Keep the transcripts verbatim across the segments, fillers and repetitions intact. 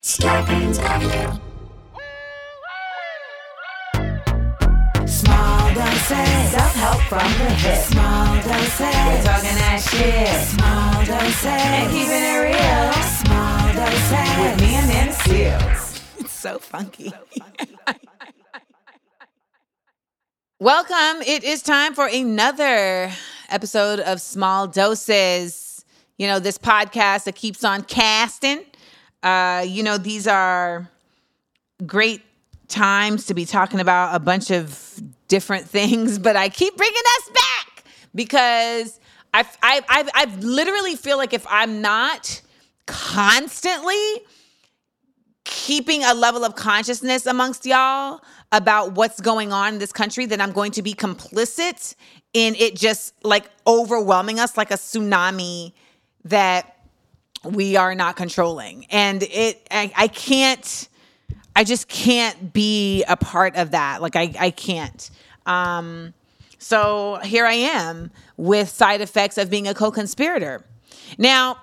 Scarpins Avenue. Small doses. Self-help from the hip. Small doses. We're talking that shit. Small doses. And keeping it real. Small doses. With me and Nana Seals. It's so funky. So funky. Welcome. It is time for another episode of Small Doses. You know, this podcast that keeps on casting. Uh, you know, these are great times to be talking about a bunch of different things, but I keep bringing us back because I I I I literally feel like if I'm not constantly keeping a level of consciousness amongst y'all about what's going on in this country, then I'm going to be complicit in it just like overwhelming us like a tsunami that we are not controlling. And it, I, I can't, I just can't be a part of that. Like I, I can't. Um, so here I am with side effects of being a co-conspirator. Now,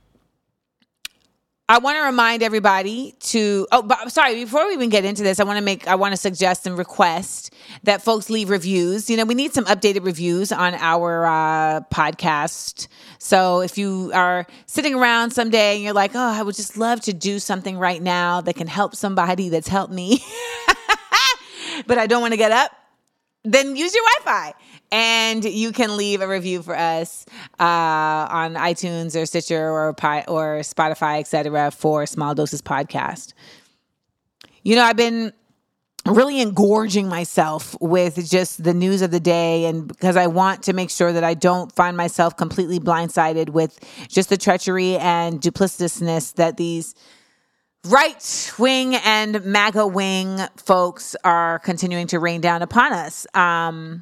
I want to remind everybody to, oh, but sorry, before we even get into this, I want to make, I want to suggest and request that folks leave reviews. You know, we need some updated reviews on our uh, podcast. So if you are sitting around someday and you're like, oh, I would just love to do something right now that can help somebody that's helped me, but I don't want to get up, then use your Wi-Fi. And you can leave a review for us uh, on iTunes or Stitcher or Pi- or Spotify, et cetera, for Small Doses Podcast. You know, I've been really engorging myself with just the news of the day, and because I want to make sure that I don't find myself completely blindsided with just the treachery and duplicitousness that these right wing and MAGA wing folks are continuing to rain down upon us. Um,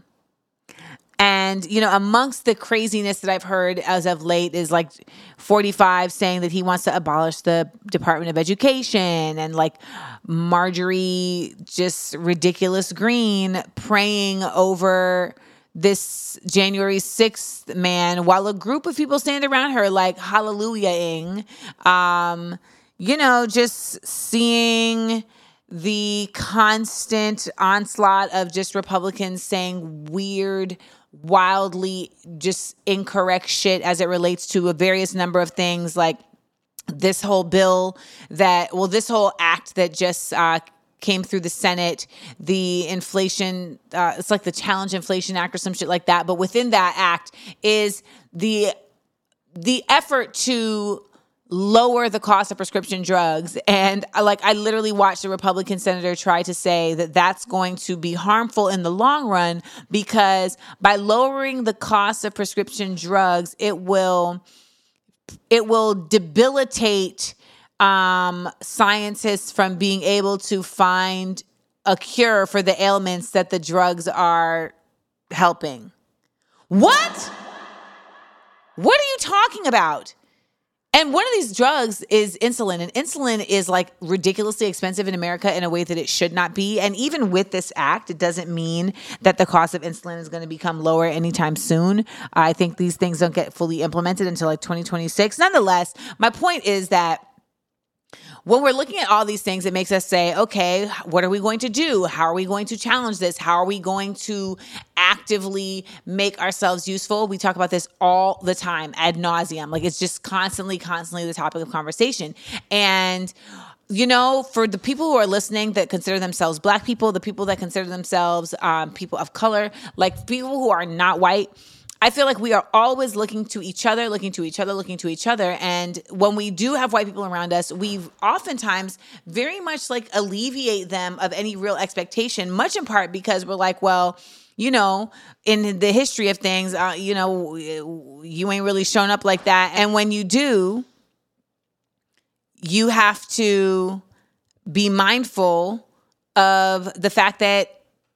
And, you know, amongst the craziness that I've heard as of late is like forty-five saying that he wants to abolish the Department of Education, and like Marjorie, just ridiculous green, praying over this January sixth man while a group of people stand around her like hallelujahing, um, you know, just seeing the constant onslaught of just Republicans saying weird, wildly just incorrect shit as it relates to a various number of things, like this whole bill that, well, this whole act that just uh, came through the Senate, the inflation, uh, it's like the Challenge Inflation Act or some shit like that. But within that act is the the effort to lower the cost of prescription drugs. And like, I literally watched a Republican senator try to say that that's going to be harmful in the long run, because by lowering the cost of prescription drugs, it will, it will debilitate um, scientists from being able to find a cure for the ailments that the drugs are helping. What? What are you talking about? And one of these drugs is insulin, and insulin is like ridiculously expensive in America in a way that it should not be. And even with this act, it doesn't mean that the cost of insulin is going to become lower anytime soon. I think these things don't get fully implemented until like twenty twenty-six. Nonetheless, my point is that when we're looking at all these things, it makes us say, okay, what are we going to do? How are we going to challenge this? How are we going to actively make ourselves useful? We talk about this all the time, ad nauseum. Like, it's just constantly, constantly the topic of conversation. And, you know, for the people who are listening that consider themselves Black people, the people that consider themselves um, people of color, like people who are not white, I feel like we are always looking to each other, looking to each other, looking to each other. And when we do have white people around us, we oftentimes very much like alleviate them of any real expectation, much in part because we're like, well, you know, in the history of things, uh, you know, you ain't really shown up like that. And when you do, you have to be mindful of the fact that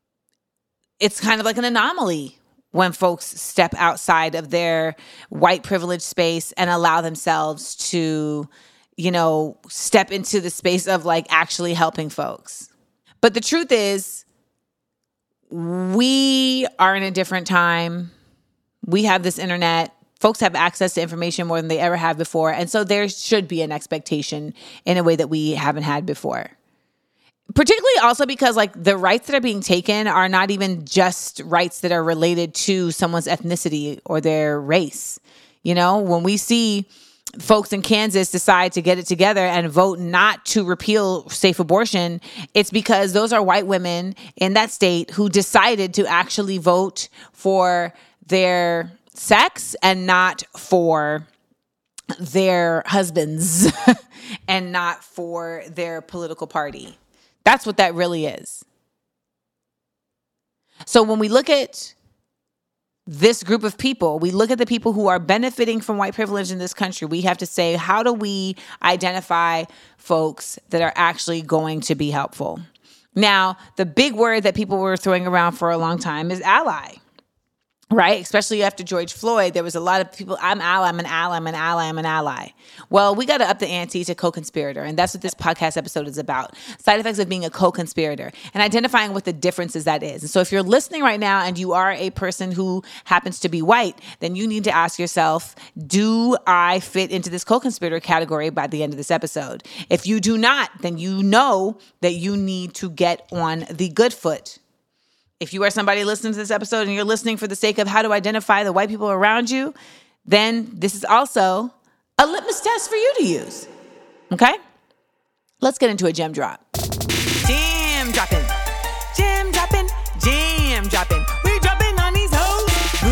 it's kind of like an anomaly when folks step outside of their white privilege space and allow themselves to, you know, step into the space of like actually helping folks. But the truth is, we are in a different time. We have this internet. Folks have access to information more than they ever have before. And so there should be an expectation in a way that we haven't had before. Particularly also because like the rights that are being taken are not even just rights that are related to someone's ethnicity or their race. You know, when we see folks in Kansas decide to get it together and vote not to repeal safe abortion, it's because those are white women in that state who decided to actually vote for their sex and not for their husbands and not for their political party. That's what that really is. So when we look at this group of people, we look at the people who are benefiting from white privilege in this country, we have to say, how do we identify folks that are actually going to be helpful? Now, the big word that people were throwing around for a long time is ally. Right? Especially after George Floyd, there was a lot of people, I'm ally, I'm an ally, I'm an ally, I'm an ally. Well, we got to up the ante to co-conspirator. And that's what this podcast episode is about. Side effects of being a co-conspirator and identifying what the differences that is. And so if you're listening right now and you are a person who happens to be white, then you need to ask yourself, do I fit into this co-conspirator category by the end of this episode? If you do not, then you know that you need to get on the good foot. If you are somebody listening to this episode and you're listening for the sake of how to identify the white people around you, then this is also a litmus test for you to use. Okay? Let's get into a gem drop. Jam dropping. Jam dropping. Jam dropping. We dropping on these hoes.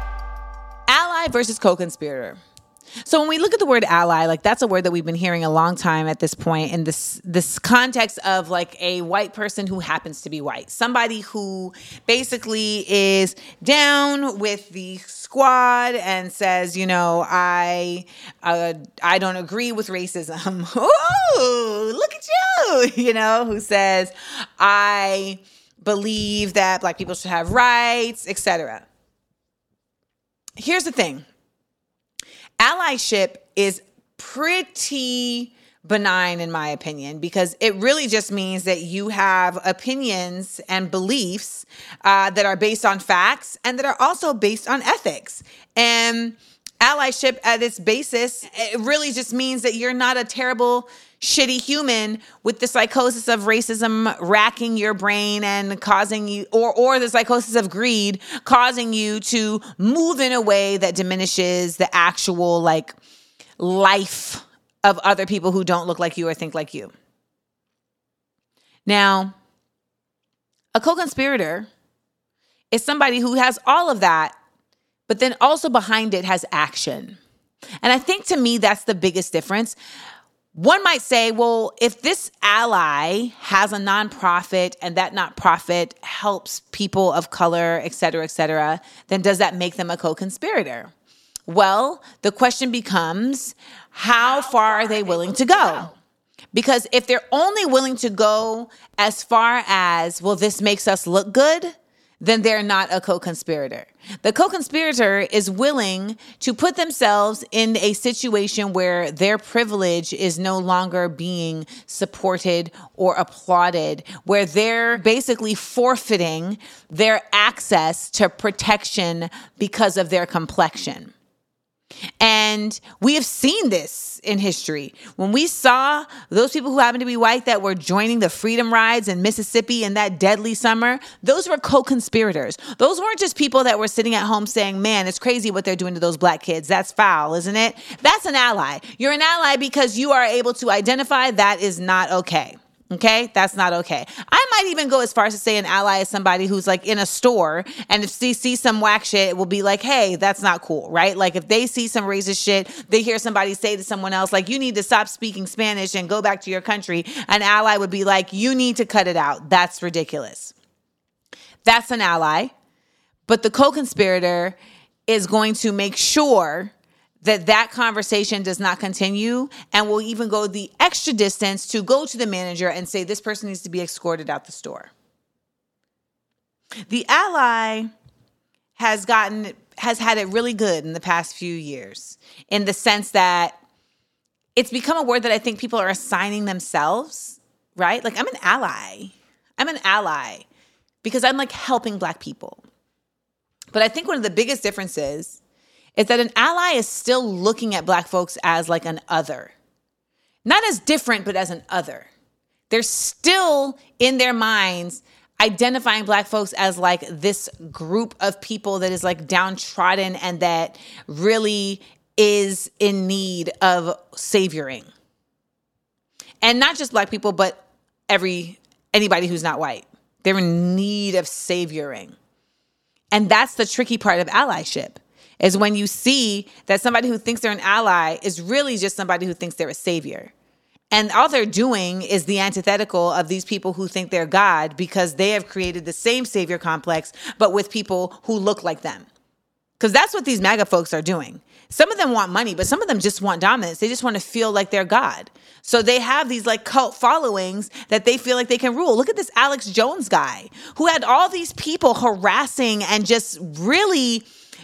Ally versus co-conspirator. So when we look at the word ally, like that's a word that we've been hearing a long time at this point in this this context of like a white person who happens to be white. Somebody who basically is down with the squad and says, you know, I uh, I don't agree with racism. Ooh, look at you, you know, who says, I believe that black people should have rights, et cetera. Here's the thing. Allyship is pretty benign in my opinion, because it really just means that you have opinions and beliefs uh, that are based on facts and that are also based on ethics. And allyship at its basis, it really just means that you're not a terrible, shitty human with the psychosis of racism racking your brain and causing you, or or the psychosis of greed causing you to move in a way that diminishes the actual like life of other people who don't look like you or think like you. Now, a co-conspirator is somebody who has all of that, but then also behind it has action. And I think to me, that's the biggest difference. One might say, well, if this ally has a nonprofit and that nonprofit helps people of color, et cetera, et cetera, then does that make them a co-conspirator? Well, the question becomes, how far are they willing to go? Because if they're only willing to go as far as, well, this makes us look good, then they're not a co-conspirator. The co-conspirator is willing to put themselves in a situation where their privilege is no longer being supported or applauded, where they're basically forfeiting their access to protection because of their complexion. And we have seen this in history. When we saw those people who happen to be white that were joining the freedom rides in Mississippi in that deadly summer, those were co-conspirators. Those weren't just people that were sitting at home saying, man, it's crazy what they're doing to those black kids. That's foul, isn't it? That's an ally. You're an ally because you are able to identify that is not okay. Okay, that's not okay. I might even go as far as to say an ally is somebody who's like in a store, and if they see some whack shit, it will be like, hey, that's not cool, right? Like if they see some racist shit, they hear somebody say to someone else, like, you need to stop speaking Spanish and go back to your country. An ally would be like, you need to cut it out. That's ridiculous. That's an ally. But the co-conspirator is going to make sure that that conversation does not continue, and will even go the extra distance to go to the manager and say, this person needs to be escorted out the store. The ally has gotten, has had it really good in the past few years, in the sense that it's become a word that I think people are assigning themselves, right? Like, I'm an ally. I'm an ally because I'm like helping black people. But I think one of the biggest differences is that an ally is still looking at Black folks as like an other. Not as different, but as an other. They're still in their minds identifying Black folks as like this group of people that is like downtrodden and that really is in need of savoring. And not just Black people, but every anybody who's not white. They're in need of savoring. And that's the tricky part of allyship, is when you see that somebody who thinks they're an ally is really just somebody who thinks they're a savior. And all they're doing is the antithetical of these people who think they're God, because they have created the same savior complex, but with people who look like them. Because that's what these MAGA folks are doing. Some of them want money, but some of them just want dominance. They just want to feel like they're God. So they have these like cult followings that they feel like they can rule. Look at this Alex Jones guy who had all these people harassing and just really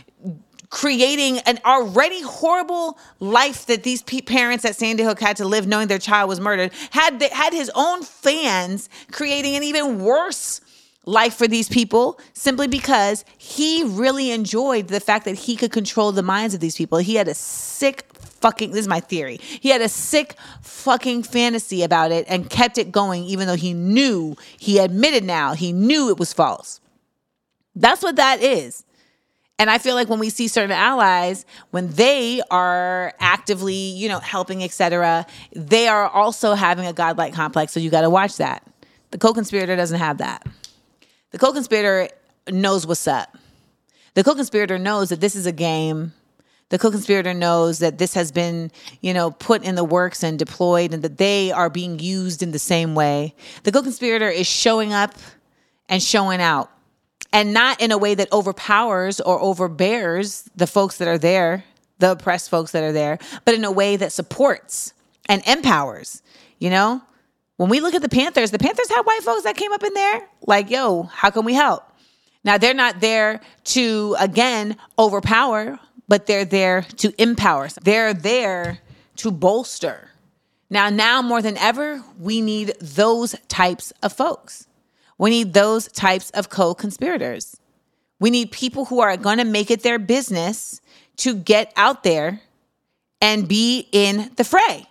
creating an already horrible life that these pe- parents at Sandy Hook had to live knowing their child was murdered, had the, had his own fans creating an even worse life for these people simply because he really enjoyed the fact that he could control the minds of these people. He had a sick fucking, this is my theory, he had a sick fucking fantasy about it and kept it going even though he knew, he admitted now, he knew it was false. That's what that is. And I feel like when we see certain allies, when they are actively, you know, helping, et cetera, they are also having a godlike complex. So you got to watch that. The co-conspirator doesn't have that. The co-conspirator knows what's up. The co-conspirator knows that this is a game. The co-conspirator knows that this has been, you know, put in the works and deployed and that they are being used in the same way. The co-conspirator is showing up and showing out. And not in a way that overpowers or overbears the folks that are there, the oppressed folks that are there, but in a way that supports and empowers, you know? When we look at the Panthers, the Panthers had white folks that came up in there like, yo, how can we help? Now, they're not there to, again, overpower, but they're there to empower. They're there to bolster. Now, now more than ever, we need those types of folks. We need those types of co-conspirators. We need people who are going to make it their business to get out there and be in the fray.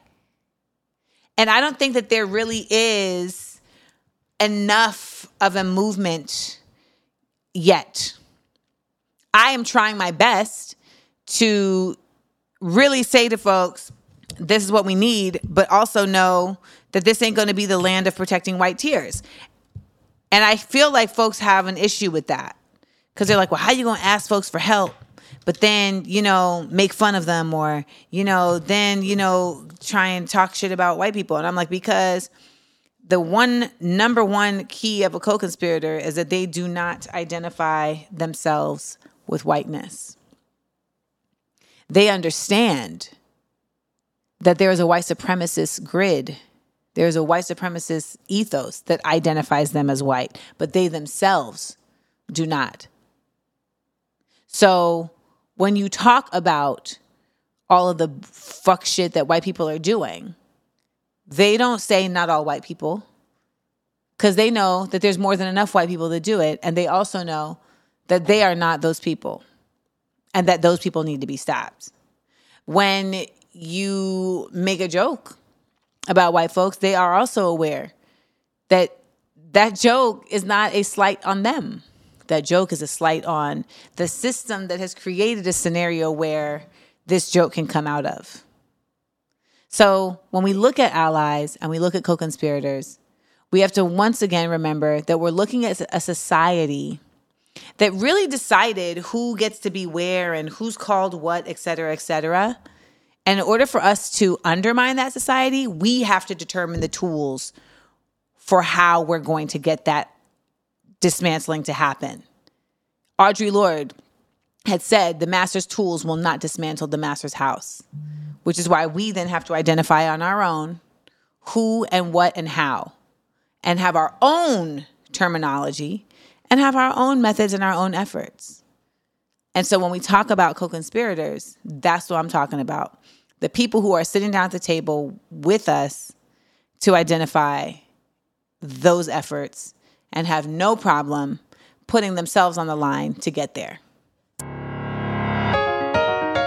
And I don't think that there really is enough of a movement yet. I am trying my best to really say to folks, this is what we need, but also know that this ain't going to be the land of protecting white tears. And I feel like folks have an issue with that because they're like, well, how are you going to ask folks for help? But then, you know, make fun of them or, you know, then, you know, try and talk shit about white people. And I'm like, because the one number one key of a co-conspirator is that they do not identify themselves with whiteness. They understand that there is a white supremacist grid. There's a white supremacist ethos that identifies them as white, but they themselves do not. So when you talk about all of the fuck shit that white people are doing, they don't say not all white people because they know that there's more than enough white people to do it. And they also know that they are not those people and that those people need to be stopped. When you make a joke about white folks, they are also aware that that joke is not a slight on them. That joke is a slight on the system that has created a scenario where this joke can come out of. So when we look at allies and we look at co-conspirators, we have to once again remember that we're looking at a society that really decided who gets to be where and who's called what, et cetera, et cetera. And in order for us to undermine that society, we have to determine the tools for how we're going to get that dismantling to happen. Audre Lorde had said the master's tools will not dismantle the master's house, which is why we then have to identify on our own who and what and how, and have our own terminology and have our own methods and our own efforts. And so when we talk about co-conspirators, that's what I'm talking about. The people who are sitting down at the table with us to identify those efforts and have no problem putting themselves on the line to get there.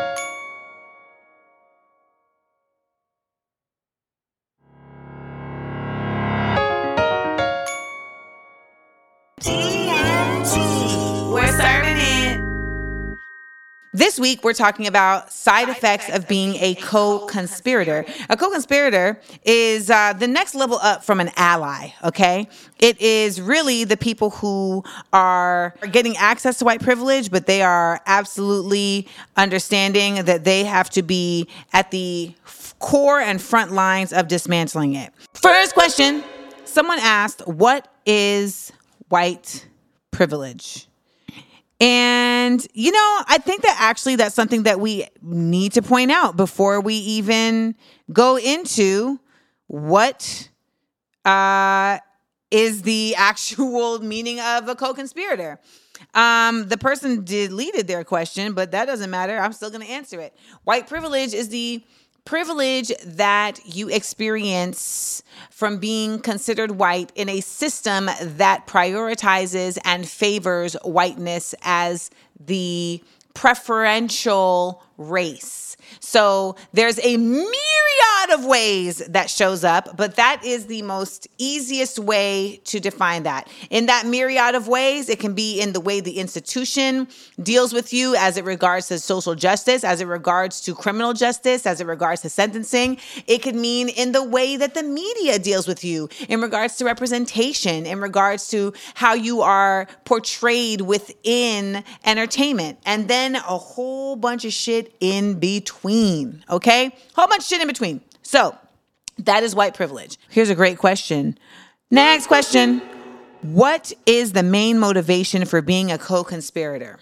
D M T. We're serving it. This week, we're talking about side effects of being a co-conspirator. A co-conspirator is uh, the next level up from an ally, okay? It is really the people who are getting access to white privilege, but they are absolutely understanding that they have to be at the core and front lines of dismantling it. First question, someone asked, what is white privilege? And, you know, I think that actually that's something that we need to point out before we even go into what uh, is the actual meaning of a co-conspirator. Um, the person deleted their question, but that doesn't matter. I'm still going to answer it. White privilege is the privilege that you experience from being considered white in a system that prioritizes and favors whiteness as the preferential race. So there's a myriad of ways that shows up, but that is the most easiest way to define that. In that myriad of ways, it can be in the way the institution deals with you as it regards to social justice, as it regards to criminal justice, as it regards to sentencing. It could mean in the way that the media deals with you, in regards to representation, in regards to how you are portrayed within entertainment, and then a whole bunch of shit in between, okay? Whole bunch of shit in between. So that is white privilege. Here's a great question. Next question. What is the main motivation for being a co-conspirator?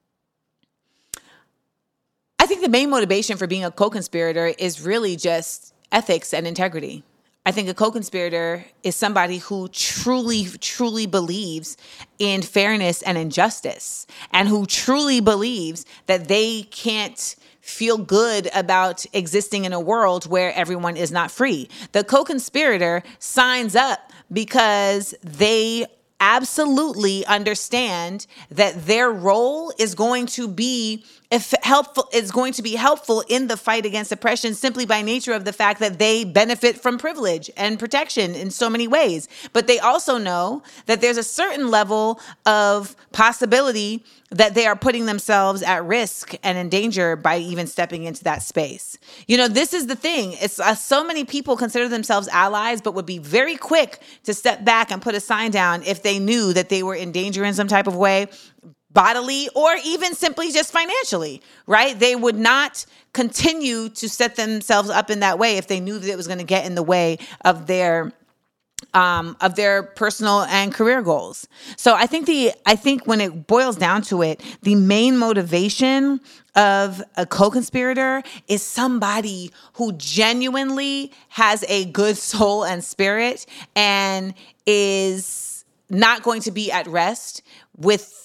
I think the main motivation for being a co-conspirator is really just ethics and integrity. I think a co-conspirator is somebody who truly, truly believes in fairness and injustice, and who truly believes that they can't feel good about existing in a world where everyone is not free. The co-conspirator signs up because they absolutely understand that their role is going to be if helpful is going to be helpful in the fight against oppression, simply by nature of the fact that they benefit from privilege and protection in so many ways. But they also know that there's a certain level of possibility that they are putting themselves at risk and in danger by even stepping into that space. You know, this is the thing. It's uh, so many people consider themselves allies, but would be very quick to step back and put a sign down if they knew that they were in danger in some type of way, bodily or even simply just financially, right? They would not continue to set themselves up in that way if they knew that it was going to get in the way of their Um, of their personal and career goals. So I think the I think when it boils down to it, the main motivation of a co-conspirator is somebody who genuinely has a good soul and spirit and is not going to be at rest with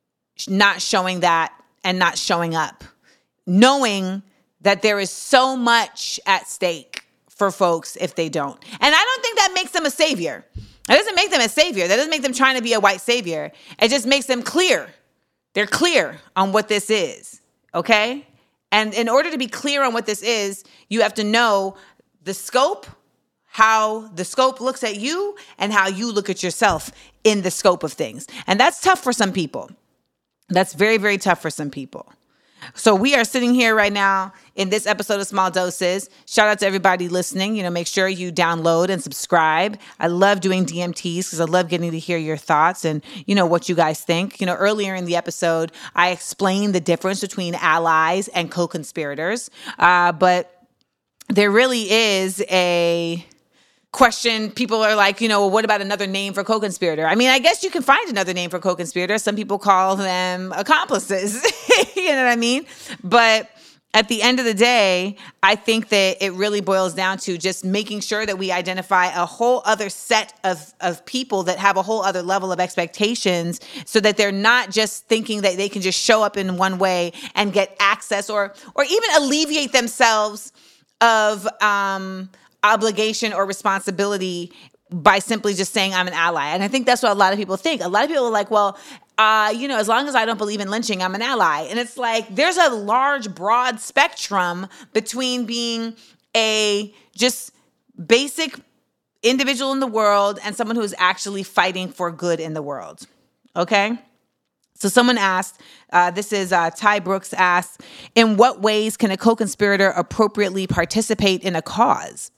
not showing that and not showing up, knowing that there is so much at stake for folks if they don't. And I don't think that makes them a savior. It doesn't make them a savior. That doesn't make them trying to be a white savior. It just makes them clear. They're clear on what this is, okay? And in order to be clear on what this is, you have to know the scope, how the scope looks at you, and how you look at yourself in the scope of things. And that's tough for some people. That's very, very tough for some people. So we are sitting here right now in this episode of Small Doses. Shout out to everybody listening. You know, make sure you download and subscribe. I love doing D M Ts because I love getting to hear your thoughts and, you know, what you guys think. You know, earlier in the episode, I explained the difference between allies and co-conspirators. Uh, but there really is a question. People are like, you know, well, what about another name for co-conspirator? I mean, I guess you can find another name for co-conspirator. Some people call them accomplices. You know what I mean? But at the end of the day, I think that it really boils down to just making sure that we identify a whole other set of, of people that have a whole other level of expectations so that they're not just thinking that they can just show up in one way and get access or or even alleviate themselves of um obligation or responsibility by simply just saying I'm an ally. And I think that's what a lot of people think. A lot of people are like, well, uh, you know, as long as I don't believe in lynching, I'm an ally. And it's like, there's a large, broad spectrum between being a just basic individual in the world and someone who is actually fighting for good in the world. okay? So someone asked, uh, this is uh, Ty Brooks asked, in what ways can a co-conspirator appropriately participate in a cause?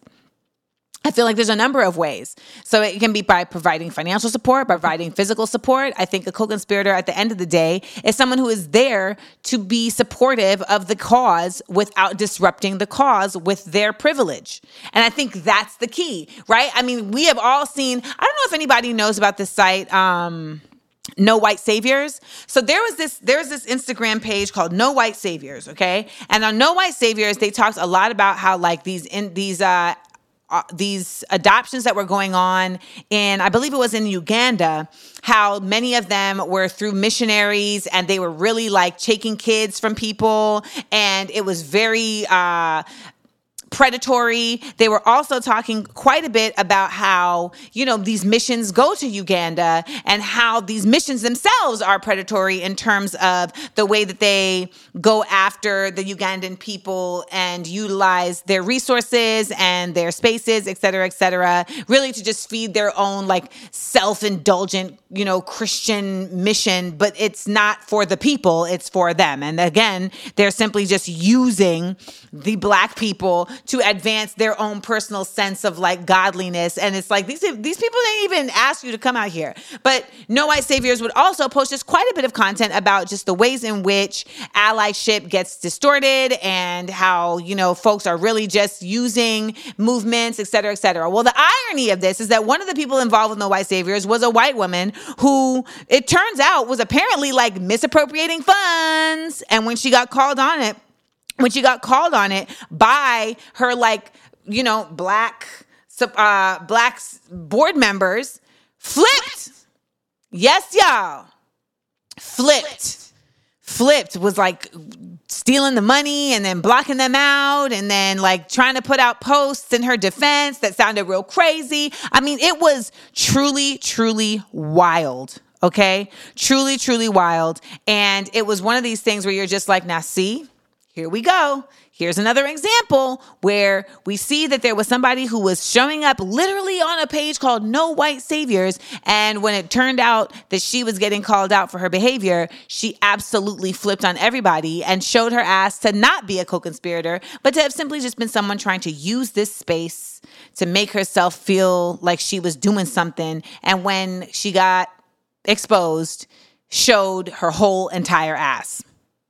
I feel like there's a number of ways. So it can be by providing financial support, by providing physical support. I think a co-conspirator at the end of the day is someone who is there to be supportive of the cause without disrupting the cause with their privilege. And I think that's the key, right? I mean, we have all seen, I don't know if anybody knows about this site, um, No White Saviors. So there was this, there's this Instagram page called No White Saviors, okay? And on No White Saviors, they talked a lot about how like these, in these, uh, Uh, these adoptions that were going on in, I believe it was in Uganda, how many of them were through missionaries and they were really like taking kids from people. And it was very, uh, predatory. They were also talking quite a bit about how, you know, these missions go to Uganda and how these missions themselves are predatory in terms of the way that they go after the Ugandan people and utilize their resources and their spaces, et cetera, et cetera, really to just feed their own like self-indulgent, you know, Christian mission, but it's not for the people, it's for them. And again, they're simply just using the Black people to advance their own personal sense of like godliness. And it's like, these, these people didn't even ask you to come out here. But No White Saviors would also post just quite a bit of content about just the ways in which allyship gets distorted and how, you know, folks are really just using movements, et cetera, et cetera. Well, the irony of this is that one of the people involved with No White Saviors was a white woman who it turns out was apparently like misappropriating funds. And when she got called on it, when she got called on it by her, like, you know, black, uh, black board members, flipped. Yes, y'all. Flipped. Flipped was like stealing the money and then blocking them out and then like trying to put out posts in her defense that sounded real crazy. I mean, it was truly, truly wild. Okay. Truly, truly wild. And it was one of these things where you're just like, now see, here we go. Here's another example where we see that there was somebody who was showing up literally on a page called No White Saviors. And when it turned out that she was getting called out for her behavior, she absolutely flipped on everybody and showed her ass to not be a co-conspirator, but to have simply just been someone trying to use this space to make herself feel like she was doing something. And when she got exposed, showed her whole entire ass.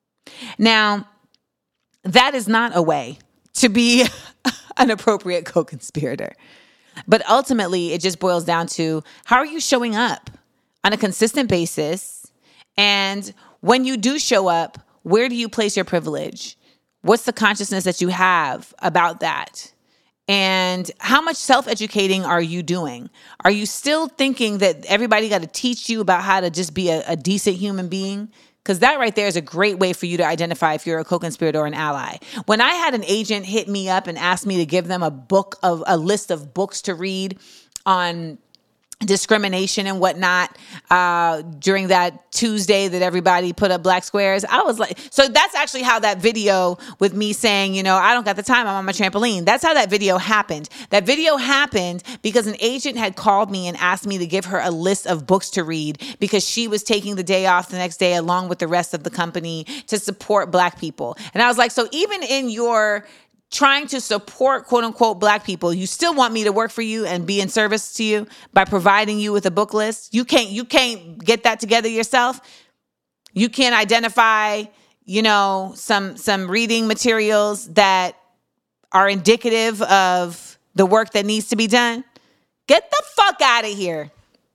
Now, that is not a way to be an appropriate co-conspirator. But ultimately, it just boils down to how are you showing up on a consistent basis? And when you do show up, where do you place your privilege? What's the consciousness that you have about that? And how much self-educating are you doing? Are you still thinking that everybody got to teach you about how to just be a, a decent human being? Because that right there is a great way for you to identify if you're a co-conspirator or an ally. When I had an agent hit me up and ask me to give them a book of a list of books to read on discrimination and whatnot uh, during that Tuesday that everybody put up black squares, I was like, so that's actually how that video with me saying, you know, I don't got the time, I'm on my trampoline. That's how that video happened. That video happened because an agent had called me and asked me to give her a list of books to read because she was taking the day off the next day along with the rest of the company to support Black people. And I was like, so even in your trying to support quote unquote Black people, you still want me to work for you and be in service to you by providing you with a book list? You can't, you can't get that together yourself. You can't identify, you know, some, some reading materials that are indicative of the work that needs to be done. Get the fuck out of here.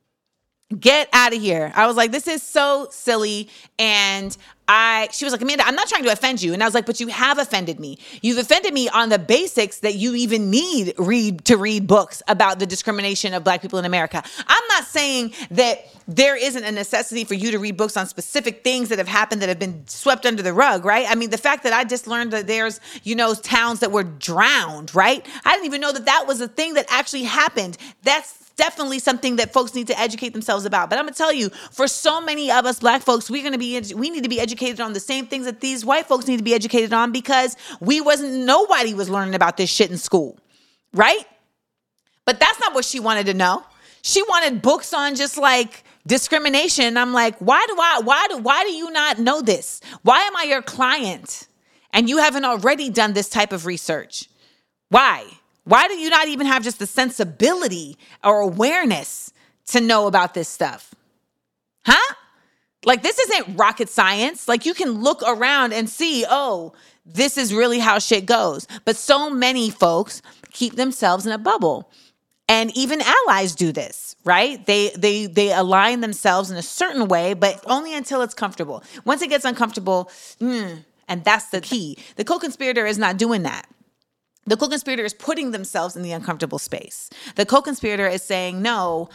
Get out of here. I was like, this is so silly. And I, she was like, Amanda, I'm not trying to offend you. And I was like, but you have offended me. You've offended me on the basics that you even need read to read books about the discrimination of Black people in America. I'm not saying that there isn't a necessity for you to read books on specific things that have happened that have been swept under the rug, right? I mean, the fact that I just learned that there's, you know, towns that were drowned, right? I didn't even know that that was a thing that actually happened. That's definitely something that folks need to educate themselves about. But I'm gonna tell you, for so many of us Black folks, we're gonna be, we need to be educated on the same things that these white folks need to be educated on because we wasn't, nobody was learning about this shit in school, right? But that's not what she wanted to know. She wanted books on just like discrimination. I'm like, why do I, why do, why do you not know this? Why am I your client? And you haven't already done this type of research. Why? Why do you not even have just the sensibility or awareness to know about this stuff? Huh? Like, this isn't rocket science. Like, you can look around and see, oh, this is really how shit goes. But so many folks keep themselves in a bubble. And even allies do this, right? They they they align themselves in a certain way, but only until it's comfortable. Once it gets uncomfortable, mm, and that's the key. The co-conspirator is not doing that. The co-conspirator is putting themselves in the uncomfortable space. The co-conspirator is saying, no,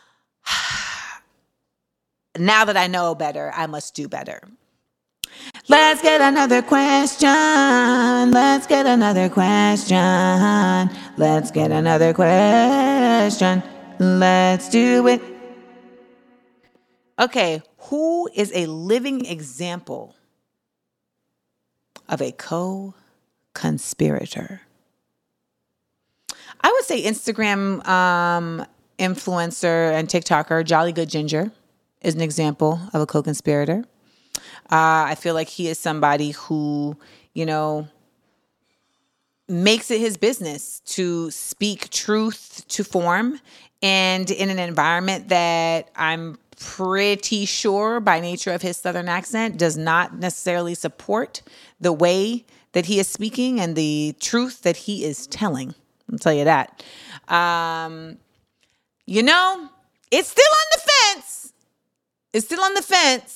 now that I know better, I must do better. Let's get another question. Let's get another question. Let's get another question. Let's do it. Okay, who is a living example of a co-conspirator? I would say Instagram um, influencer and TikToker Jolly Good Ginger is an example of a co-conspirator. Uh, I feel like he is somebody who, you know, makes it his business to speak truth to form, and in an environment that I'm pretty sure by nature of his Southern accent does not necessarily support the way that he is speaking and the truth that he is telling. I'll tell you that. Um, you know, it's still on the fence. It's still on the fence.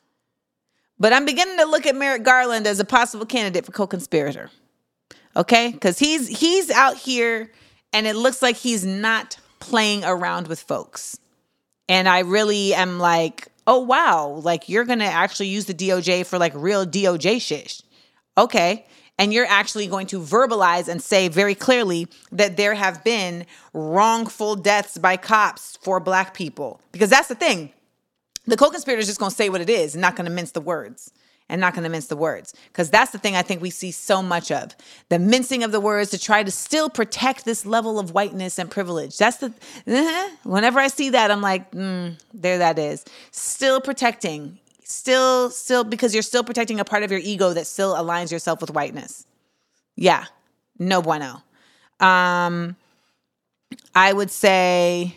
But I'm beginning to look at Merrick Garland as a possible candidate for co-conspirator. Okay? Because he's he's out here and it looks like he's not playing around with folks. And I really am like, oh, wow. Like, you're going to actually use the D O J for like real D O J shit. Okay. And you're actually going to verbalize and say very clearly that there have been wrongful deaths by cops for Black people. Because that's the thing. The co-conspirator is just going to say what it is and not going to mince the words and not going to mince the words. Because that's the thing I think we see so much of. The mincing of the words to try to still protect this level of whiteness and privilege. That's the, uh, whenever I see that, I'm like, mm, there that is. Still protecting. Still, still, because you're still protecting a part of your ego that still aligns yourself with whiteness. Yeah. No bueno. Um, I would say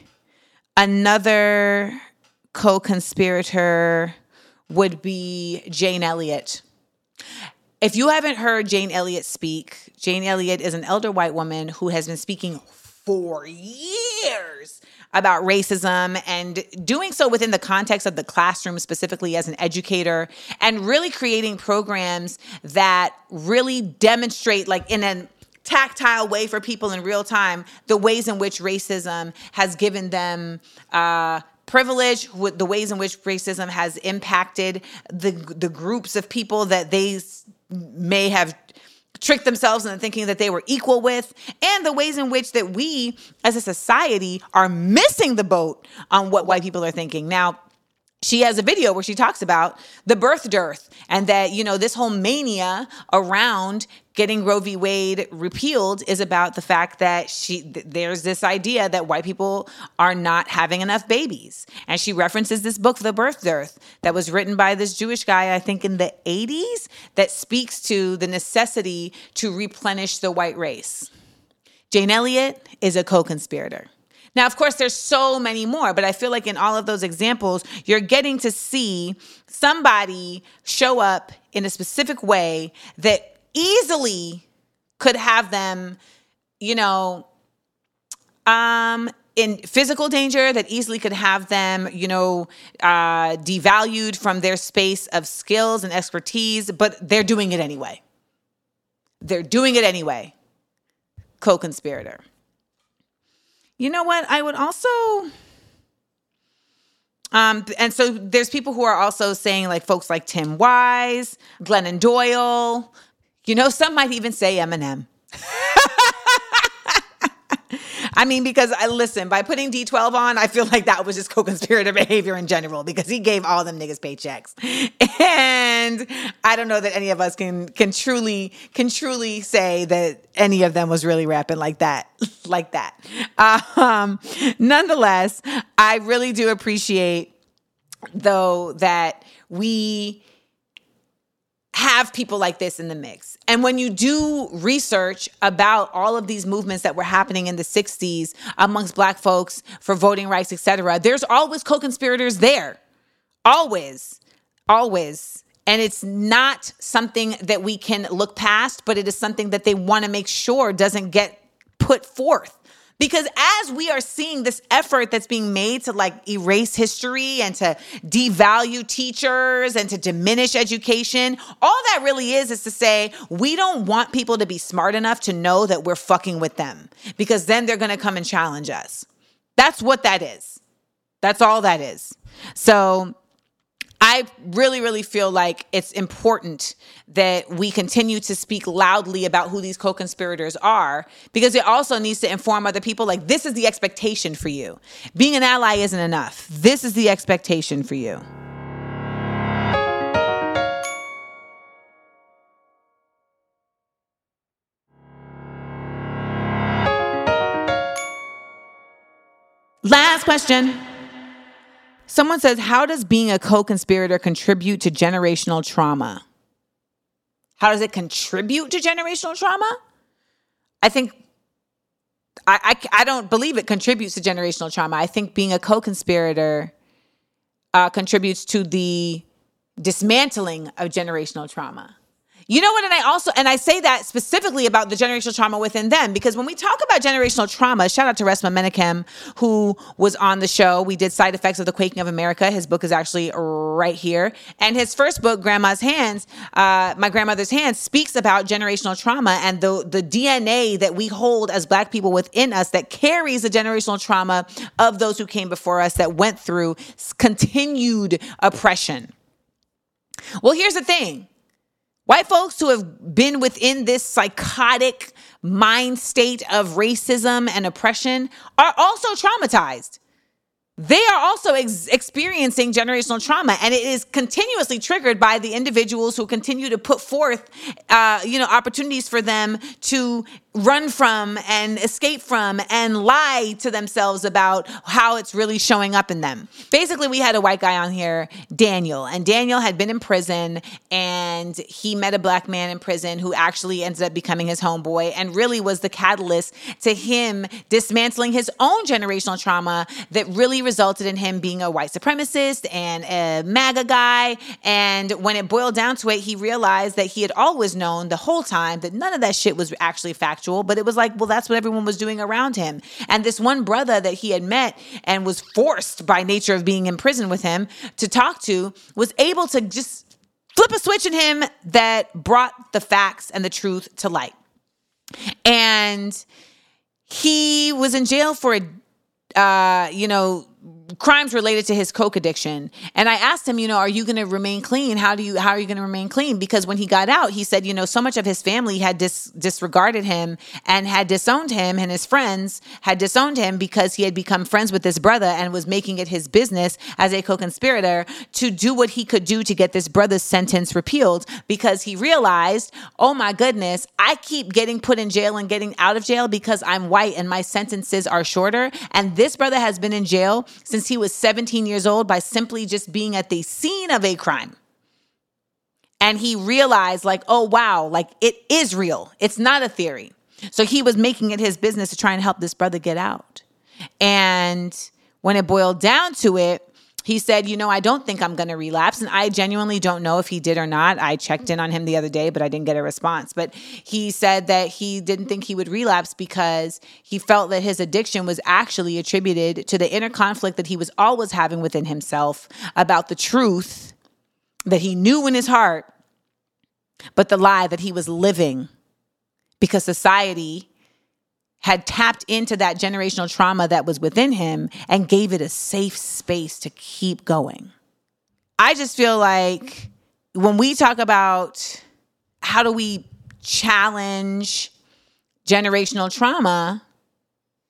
another co-conspirator would be Jane Elliott. If you haven't heard Jane Elliott speak, Jane Elliott is an elder white woman who has been speaking for years about racism and doing so within the context of the classroom, specifically as an educator, and really creating programs that really demonstrate, like in a tactile way for people in real time, the ways in which racism has given them uh, privilege, with the ways in which racism has impacted the the groups of people that they may have tricked themselves into thinking that they were equal with, and the ways in which that we as a society are missing the boat on what white people are thinking. Now, she has a video where she talks about the birth dearth and that, you know, this whole mania around getting Roe v. Wade repealed is about the fact that she th- there's this idea that white people are not having enough babies. And she references this book, The Birth Dearth, that was written by this Jewish guy, I think in the eighties, that speaks to the necessity to replenish the white race. Jane Elliott is a co-conspirator. Now, of course, there's so many more, but I feel like in all of those examples, you're getting to see somebody show up in a specific way that easily could have them, you know, um, in physical danger, that easily could have them, you know, uh, devalued from their space of skills and expertise, but they're doing it anyway. They're doing it anyway. Co-conspirator. You know what? I would also, um, and so there's people who are also saying, like, folks like Tim Wise, Glennon Doyle, you know, some might even say Eminem. I mean, because I listen, by putting D twelve on, I feel like that was just co-conspirator behavior in general because he gave all them niggas paychecks. And I don't know that any of us can can truly can truly say that any of them was really rapping like that, like that. Um, nonetheless, I really do appreciate, though, that we have people like this in the mix. And when you do research about all of these movements that were happening in the sixties amongst Black folks for voting rights, et cetera, there's always co-conspirators there. Always. Always. And it's not something that we can look past, but it is something that they want to make sure doesn't get put forth. Because as we are seeing this effort that's being made to like erase history and to devalue teachers and to diminish education, all that really is is to say we don't want people to be smart enough to know that we're fucking with them because then they're going to come and challenge us. That's what that is. That's all that is. So I really, really feel like it's important that we continue to speak loudly about who these co-conspirators are, because it also needs to inform other people, like, this is the expectation for you. Being an ally isn't enough. This is the expectation for you. Last question. Someone says, how does being a co-conspirator contribute to generational trauma? How does it contribute to generational trauma? I think, I, I, I don't believe it contributes to generational trauma. I think being a co-conspirator uh, contributes to the dismantling of generational trauma. You know what? And I also, and I say that specifically about the generational trauma within them, because when we talk about generational trauma, shout out to Resmaa Menakem, who was on the show. We did Side Effects of the Quaking of America. His book is actually right here. And his first book, Grandma's Hands, uh, My Grandmother's Hands, speaks about generational trauma and the, the D N A that we hold as Black people within us that carries the generational trauma of those who came before us that went through continued oppression. Well, here's the thing. White folks who have been within this psychotic mind state of racism and oppression are also traumatized. They are also ex- experiencing generational trauma, and it is continuously triggered by the individuals who continue to put forth, uh, you know, opportunities for them to run from and escape from and lie to themselves about how it's really showing up in them. Basically, we had a white guy on here, Daniel, and Daniel had been in prison, and he met a Black man in prison who actually ended up becoming his homeboy and really was the catalyst to him dismantling his own generational trauma that really resulted in him being a white supremacist and a MAGA guy. And when it boiled down to it, he realized that he had always known the whole time that none of that shit was actually factual. But it was like, well, that's what everyone was doing around him. And this one brother that he had met and was forced by nature of being in prison with him to talk to was able to just flip a switch in him that brought the facts and the truth to light. And he was in jail for, uh, you know, crimes related to his coke addiction. And I asked him, you know, are you going to remain clean? How do you, how are you going to remain clean? Because when he got out, he said, you know, so much of his family had dis- disregarded him and had disowned him, and his friends had disowned him because he had become friends with this brother and was making it his business as a co-conspirator to do what he could do to get this brother's sentence repealed, because he realized, oh my goodness, I keep getting put in jail and getting out of jail because I'm white and my sentences are shorter. And this brother has been in jail since he was seventeen years old by simply just being at the scene of a crime. And he realized, like, oh, wow, like it is real. It's not a theory. So he was making it his business to try and help this brother get out. And when it boiled down to it, he said, you know, I don't think I'm going to relapse. And I genuinely don't know if he did or not. I checked in on him the other day, but I didn't get a response. But he said that he didn't think he would relapse because he felt that his addiction was actually attributed to the inner conflict that he was always having within himself about the truth that he knew in his heart, but the lie that he was living because society had tapped into that generational trauma that was within him and gave it a safe space to keep going. I just feel like when we talk about how do we challenge generational trauma,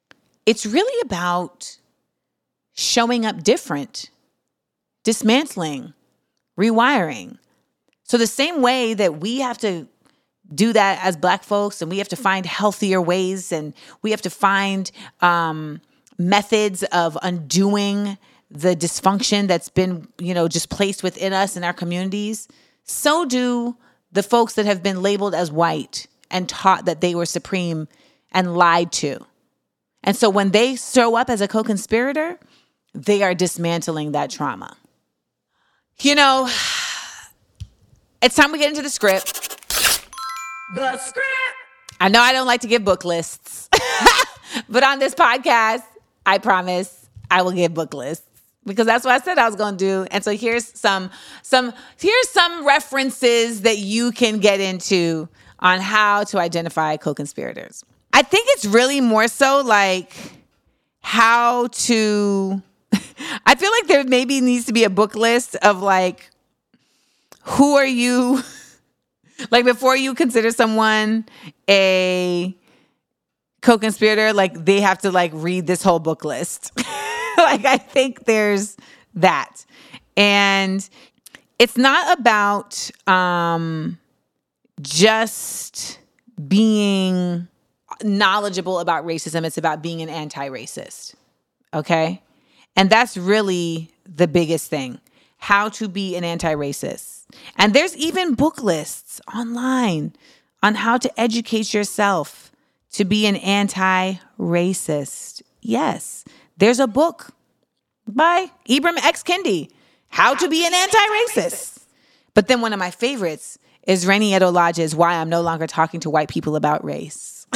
it's really about showing up different, dismantling, rewiring. So the same way that we have to do that as Black folks, and we have to find healthier ways, and we have to find um, methods of undoing the dysfunction that's been, you know, just placed within us in our communities, so do the folks that have been labeled as white and taught that they were supreme and lied to. And so when they show up as a co-conspirator, they are dismantling that trauma. You know, it's time we get into the script. The script. I know I don't like to give book lists, but on this podcast, I promise I will give book lists because that's what I said I was going to do. And so here's some, some, here's some references that you can get into on how to identify co-conspirators. I think it's really more so like how to, I feel like there maybe needs to be a book list of like, who are you? Like before you consider someone a co-conspirator, like they have to like read this whole book list. Like I think there's that. And it's not about um, just being knowledgeable about racism. It's about being an anti-racist. Okay? And that's really the biggest thing. How to be an anti-racist. And there's even book lists online on how to educate yourself to be an anti-racist. Yes, there's a book by Ibram X. Kendi, How to Be an Anti-Racist. But then one of my favorites is Reni Eddo-Lodge's Why I'm No Longer Talking to White People About Race.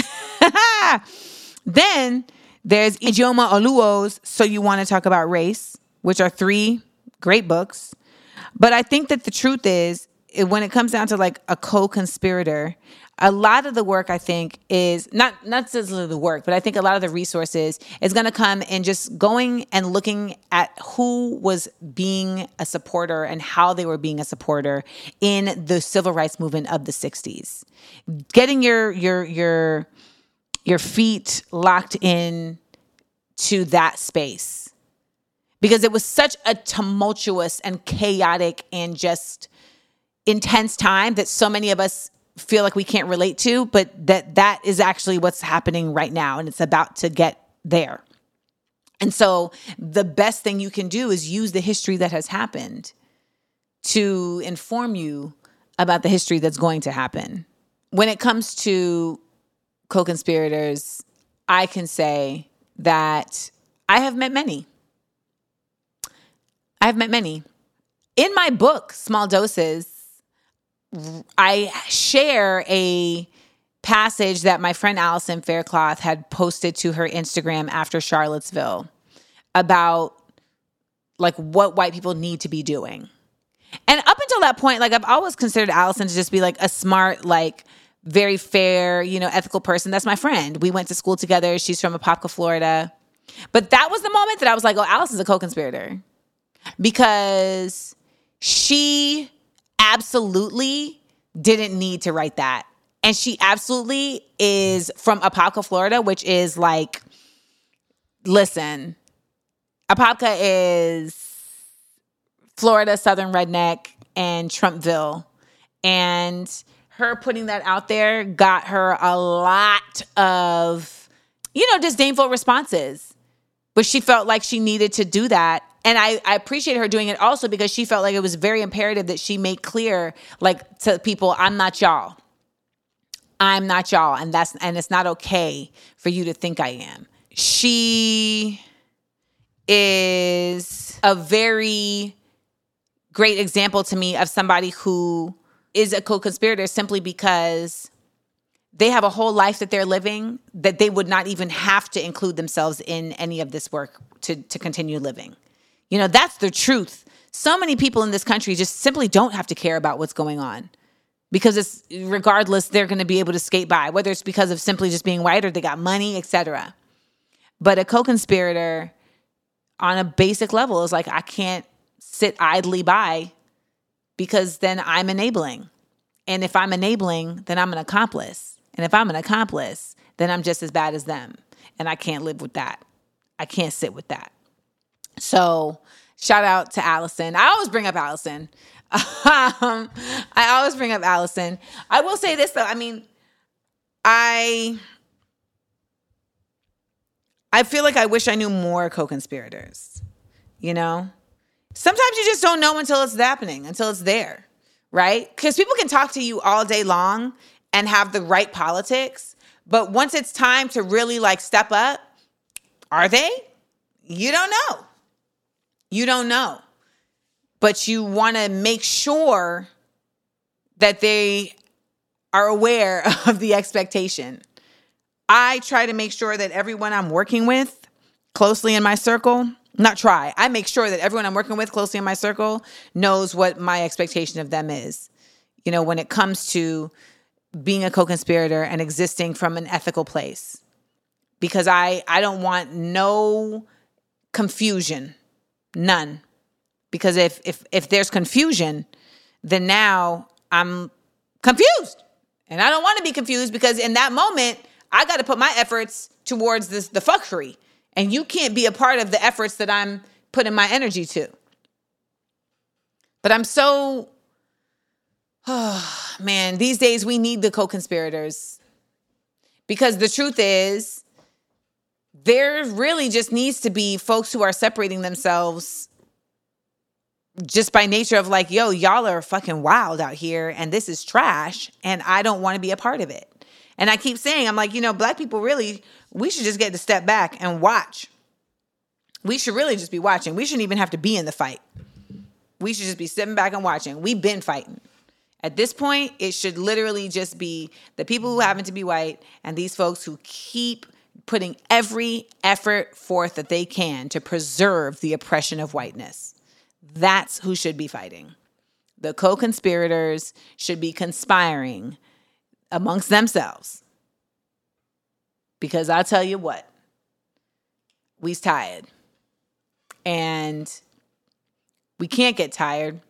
Then there's Ijeoma Oluo's So You Want to Talk About Race, which are three great books. But I think that the truth is, when it comes down to like a co-conspirator, a lot of the work I think is not not necessarily the work, but I think a lot of the resources is going to come in just going and looking at who was being a supporter and how they were being a supporter in the civil rights movement of the sixties. Getting your your your your feet locked in to that space. Because it was such a tumultuous and chaotic and just intense time that so many of us feel like we can't relate to, but that that is actually what's happening right now, and it's about to get there. And so the best thing you can do is use the history that has happened to inform you about the history that's going to happen. When it comes to co-conspirators, I can say that I have met many. I've met many. In my book, Small Doses, I share a passage that my friend Allison Faircloth had posted to her Instagram after Charlottesville about like what white people need to be doing. And up until that point, like I've always considered Allison to just be like a smart, like very fair, you know, ethical person. That's my friend. We went to school together. She's from Apopka, Florida. But that was the moment that I was like, oh, Allison's a co-conspirator. Because she absolutely didn't need to write that. And she absolutely is from Apopka, Florida, which is like, listen, Apopka is Florida, Southern Redneck, and Trumpville. And her putting that out there got her a lot of, you know, disdainful responses. But she felt like she needed to do that. And I, I appreciate her doing it also because she felt like it was very imperative that she made clear, like, to people, I'm not y'all. I'm not y'all. And that's and it's not okay for you to think I am. She is a very great example to me of somebody who is a co-conspirator simply because they have a whole life that they're living that they would not even have to include themselves in any of this work to, to continue living. You know, that's the truth. So many people in this country just simply don't have to care about what's going on because it's regardless, they're going to be able to skate by, whether it's because of simply just being white or they got money, et cetera. But a co-conspirator on a basic level is like, I can't sit idly by because then I'm enabling. And if I'm enabling, then I'm an accomplice. And if I'm an accomplice, then I'm just as bad as them. And I can't live with that. I can't sit with that. So shout out to Allison. I always bring up Allison. um, I always bring up Allison. I will say this though. I mean, I, I feel like I wish I knew more co-conspirators, you know? Sometimes you just don't know until it's happening, until it's there, right? Because people can talk to you all day long and have the right politics, but once it's time to really like step up, are they? You don't know. You don't know. But you want to make sure that they are aware of the expectation. I try to make sure that everyone I'm working with closely in my circle, not try, I make sure that everyone I'm working with closely in my circle knows what my expectation of them is. You know, when it comes to being a co-conspirator and existing from an ethical place. Because I, I don't want no confusion, none. Because if, if, if there's confusion, then now I'm confused. And I don't want to be confused because in that moment, I got to put my efforts towards this, the fuckery. And you can't be a part of the efforts that I'm putting my energy to. But I'm so, oh, man, these days we need the co-conspirators. Because the truth is, there really just needs to be folks who are separating themselves just by nature of like, yo, y'all are fucking wild out here and this is trash and I don't want to be a part of it. And I keep saying, I'm like, you know, black people really, we should just get to step back and watch. We should really just be watching. We shouldn't even have to be in the fight. We should just be sitting back and watching. We've been fighting. At this point, it should literally just be the people who happen to be white and these folks who keep putting every effort forth that they can to preserve the oppression of whiteness. That's who should be fighting. The co-conspirators should be conspiring amongst themselves. Because I'll tell you what, we's tired. And we can't get tired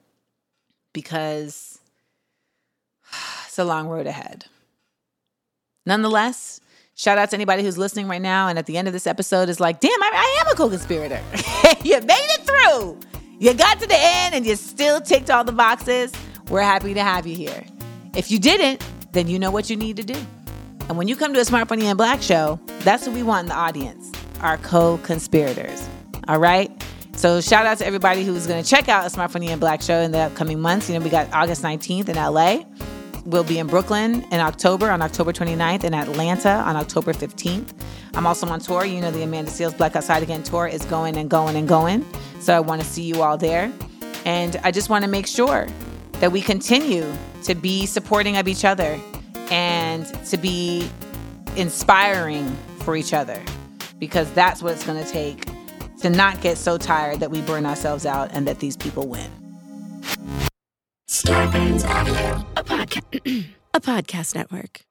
because it's a long road ahead. Nonetheless, shout out to anybody who's listening right now and at the end of this episode is like, damn, I, I am a co-conspirator. You made it through. You got to the end and you still ticked all the boxes. We're happy to have you here. If you didn't, then you know what you need to do. And when you come to a Smart, Funny, and Black show, that's what we want in the audience, our co-conspirators. All right? So shout out to everybody who's going to check out a Smart, Funny, and Black show in the upcoming months. You know, we got August nineteenth in L A. We'll be in Brooklyn in October, on October twenty-ninth, in Atlanta on October fifteenth. I'm also on tour. You know, the Amanda Seales Black Outside Again tour is going and going and going. So I want to see you all there. And I just want to make sure that we continue to be supporting of each other and to be inspiring for each other, because that's what it's going to take to not get so tired that we burn ourselves out and that these people win. Starburns Audio, a podcast, a podcast network.